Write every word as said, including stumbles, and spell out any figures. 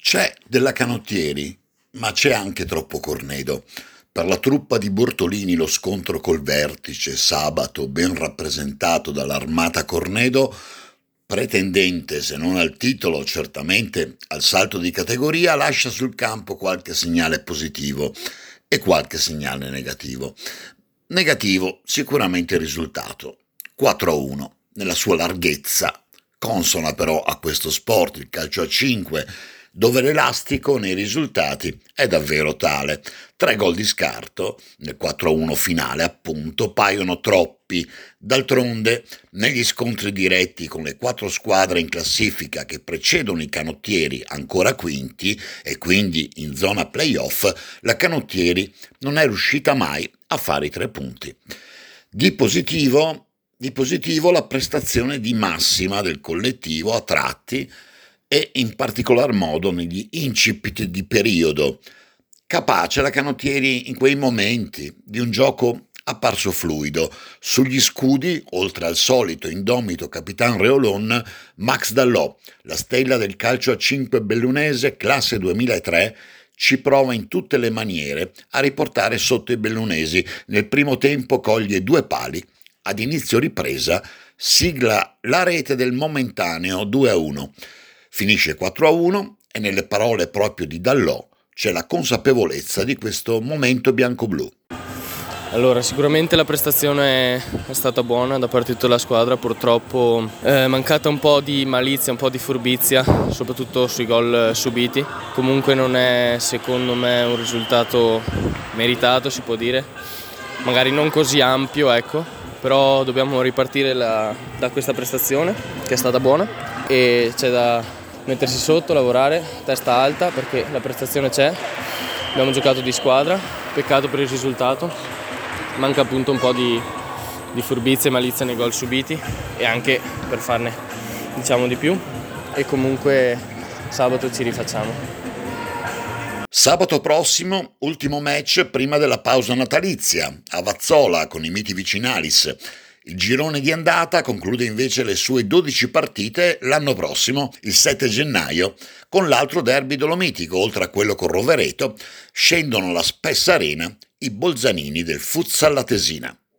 C'è della Canottieri, ma c'è anche troppo Cornedo. Per la truppa di Bortolini lo scontro col Vertice, sabato, ben rappresentato dall'Armata Cornedo, pretendente se non al titolo, certamente al salto di categoria, lascia sul campo qualche segnale positivo e qualche segnale negativo. Negativo sicuramente il risultato, quattro a uno, nella sua larghezza, consona però a questo sport, il calcio a cinque, dove l'elastico nei risultati è davvero tale. Tre gol di scarto, nel quattro a uno finale appunto, paiono troppi. D'altronde, negli scontri diretti con le quattro squadre in classifica che precedono i canottieri ancora quinti e quindi in zona playoff, la Canottieri non è riuscita mai a fare i tre punti. Di positivo, di positivo la prestazione di massima del collettivo a tratti, e in particolar modo negli incipit di periodo. Capace la Canottieri in quei momenti di un gioco apparso fluido. Sugli scudi, oltre al solito indomito Capitan Reolon, Max Dallò, la stella del calcio a cinque bellunese classe duemilatré, ci prova in tutte le maniere a riportare sotto i bellunesi. Nel primo tempo coglie due pali. Ad inizio ripresa sigla la rete del momentaneo due a uno. Finisce quattro a uno e nelle parole proprio di Dallò c'è la consapevolezza di questo momento bianco-blu. Allora, sicuramente la prestazione è stata buona da parte di tutta la squadra, purtroppo è mancata un po' di malizia, un po' di furbizia, soprattutto sui gol subiti. Comunque non è, secondo me, un risultato meritato, si può dire, magari non così ampio, ecco, però dobbiamo ripartire la, da questa prestazione che è stata buona e c'è da mettersi sotto, lavorare, testa alta, perché la prestazione c'è, abbiamo giocato di squadra, peccato per il risultato, manca appunto un po' di, di furbizia e malizia nei gol subiti e anche per farne diciamo di più e comunque sabato ci rifacciamo. Sabato prossimo, ultimo match prima della pausa natalizia, a Vazzola con i miti vicinalis. Il girone di andata conclude invece le sue dodici partite l'anno prossimo, il sette gennaio, con l'altro derby dolomitico, oltre a quello con Rovereto, scendono alla Spessa Arena i bolzanini del futsal Latesina.